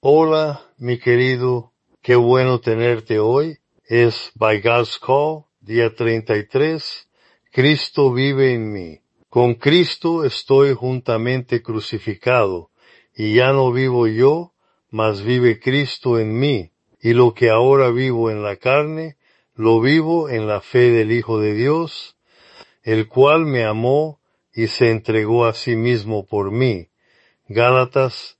Hola, mi querido, qué bueno tenerte hoy. Es By God's Call, día 33. Cristo vive en mí. Con Cristo estoy juntamente crucificado, y ya no vivo yo, mas vive Cristo en mí. Y lo que ahora vivo en la carne, lo vivo en la fe del Hijo de Dios, el cual me amó y se entregó a sí mismo por mí. Gálatas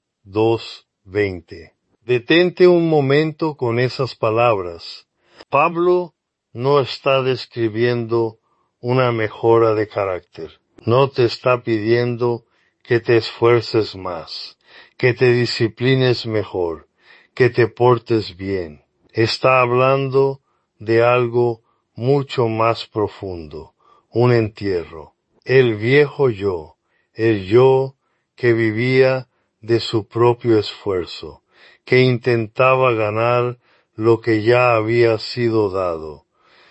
2:20. Detente un momento con esas palabras. Pablo no está describiendo una mejora de carácter. No te está pidiendo que te esfuerces más, que te disciplines mejor, que te portes bien. Está hablando de algo mucho más profundo, un entierro. El viejo yo, el yo que vivía de su propio esfuerzo, que intentaba ganar lo que ya había sido dado.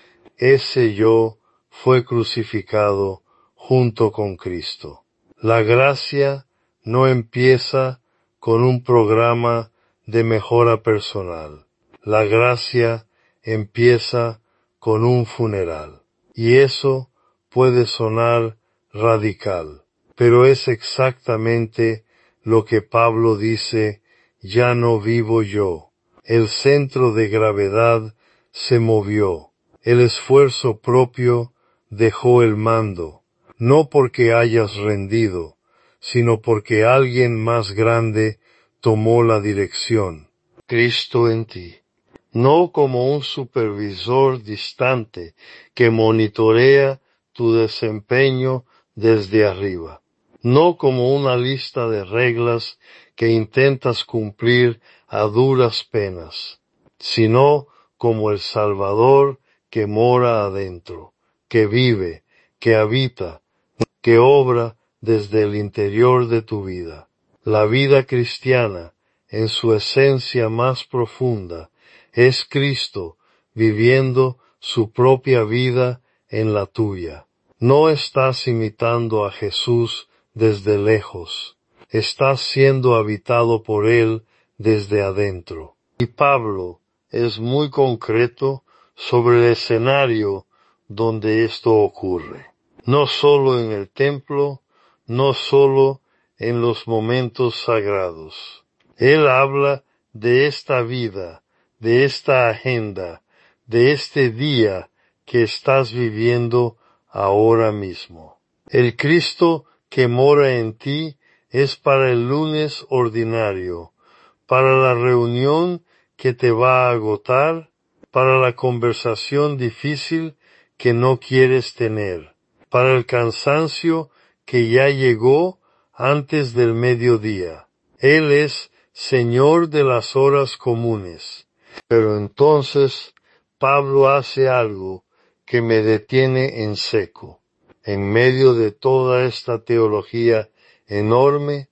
Ese yo fue crucificado junto con Cristo. La gracia no empieza con un programa de mejora personal. La gracia empieza con un funeral. Y eso puede sonar radical, pero es exactamente lo que Pablo dice: ya no vivo yo. El centro de gravedad se movió. El esfuerzo propio dejó el mando, no porque hayas rendido, sino porque alguien más grande tomó la dirección. Cristo en ti. No como un supervisor distante que monitorea tu desempeño desde arriba. No como una lista de reglas que intentas cumplir a duras penas, sino como el Salvador que mora adentro, que vive, que habita, que obra desde el interior de tu vida. La vida cristiana, en su esencia más profunda, es Cristo viviendo su propia vida en la tuya. No estás imitando a Jesús desde lejos, estás siendo habitado por Él desde adentro. Y Pablo es muy concreto sobre el escenario donde esto ocurre. No solo en el templo, no solo en los momentos sagrados. Él habla de esta vida, de esta agenda, de este día que estás viviendo ahora mismo. El Cristo que mora en ti es para el lunes ordinario, para la reunión que te va a agotar, para la conversación difícil que no quieres tener, para el cansancio que ya llegó antes del mediodía. Él es Señor de las horas comunes. Pero entonces Pablo hace algo que me detiene en seco. En medio de toda esta teología enorme,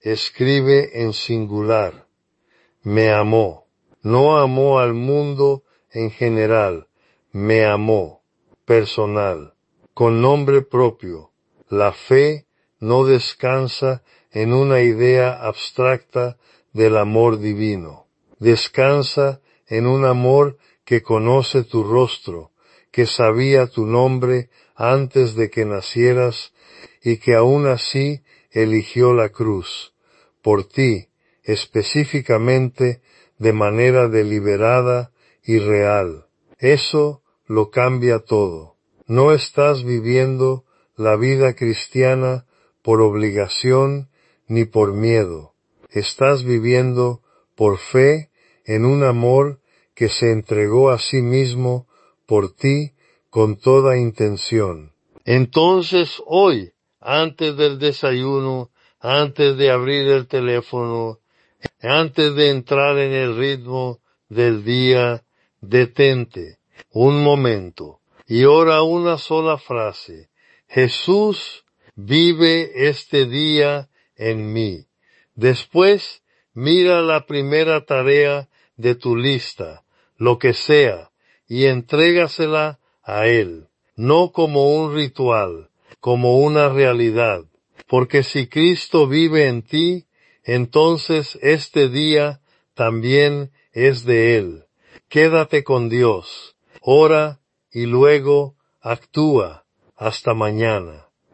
escribe en singular: me amó. No amó al mundo en general, me amó, personal, con nombre propio. La fe no descansa en una idea abstracta del amor divino. Descansa en un amor que conoce tu rostro, que sabía tu nombre antes de que nacieras y que aún así eligió la cruz, por ti, específicamente, de manera deliberada y real. Eso lo cambia todo. No estás viviendo la vida cristiana por obligación ni por miedo. Estás viviendo por fe en un amor que se entregó a sí mismo por ti con toda intención. Entonces hoy, antes del desayuno, antes de abrir el teléfono, antes de entrar en el ritmo del día, detente un momento y ora una sola frase: Jesús vive este día en mí. Después, mira la primera tarea de tu lista, lo que sea, y entrégasela a Él, no como un ritual, como una realidad. Porque si Cristo vive en ti, entonces este día también es de Él. Quédate con Dios, ora y luego actúa. Hasta mañana.